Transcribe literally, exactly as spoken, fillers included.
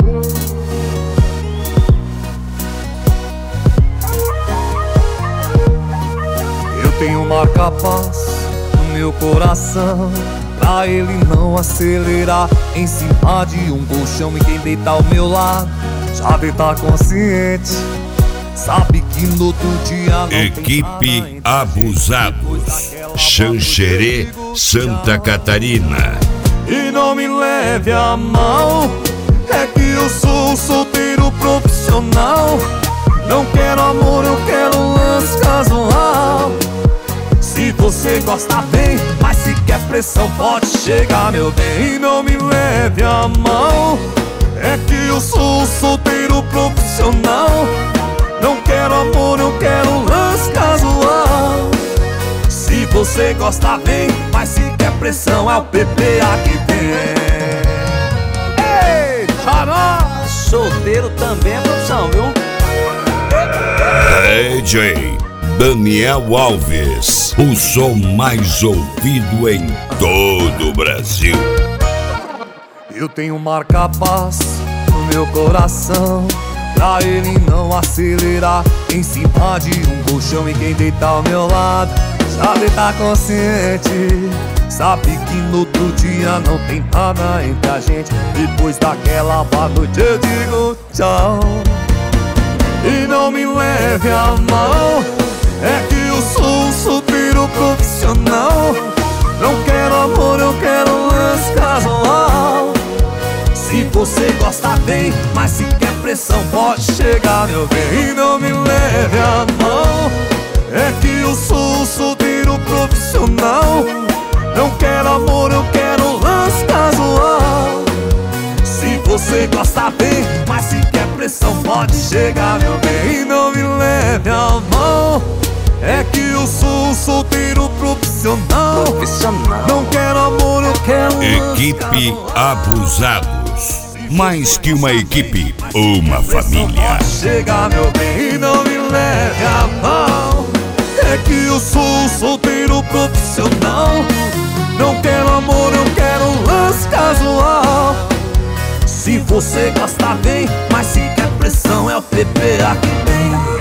Eu tenho marca-paz no meu coração, pra ele não acelerar em cima de um colchão. E quem deita ao meu lado já deita consciente, sabe que no outro dia não Equipe tem Abusados, Xanxerê, Santa Catarina. E não me leve a mal, é que eu sou um solteiro profissional. Não quero amor, eu quero um lance casual. Se você gosta bem, mas se quer pressão pode chegar, meu bem. E não me leve a mal, é que eu sou um solteiro profissional. Não quero amor, eu quero um lance casual. Se você gosta bem, mas se quer pressão, é o P P A que tem. Ei, nós! Solteiro também é profissão, viu? D J Daniel Alves, o som mais ouvido em todo o Brasil. Eu tenho marca-paz no meu coração, pra ele não acelerar em cima de um colchão. E quem deita ao meu lado já deita consciente, sabe que no outro dia não tem nada entre a gente. Depois daquela boa noite eu digo tchau. E não me leve a mal, é que eu sou um solteiro profissional. Não quero amor, eu quero um lance casual. Se você gosta bem, mas se quer pressão pode chegar, meu bem. E não me leve a mão, é que eu sou um solteiro profissional. Não quero amor, eu quero um lance casual. Se você gosta bem, mas se quer pressão pode chegar, meu bem. E não me leve a mão, é que eu sou um solteiro profissional. Profissional. Não quero amor, eu quero um lance Equipe casual. Abusados, mais que uma equipe, uma família. Pode chegar, meu bem, e não me leve a mal, é que eu sou um solteiro profissional. Não quero amor, eu quero um lance casual. Se você gosta bem, mas se quer pressão, é o P P A que tem.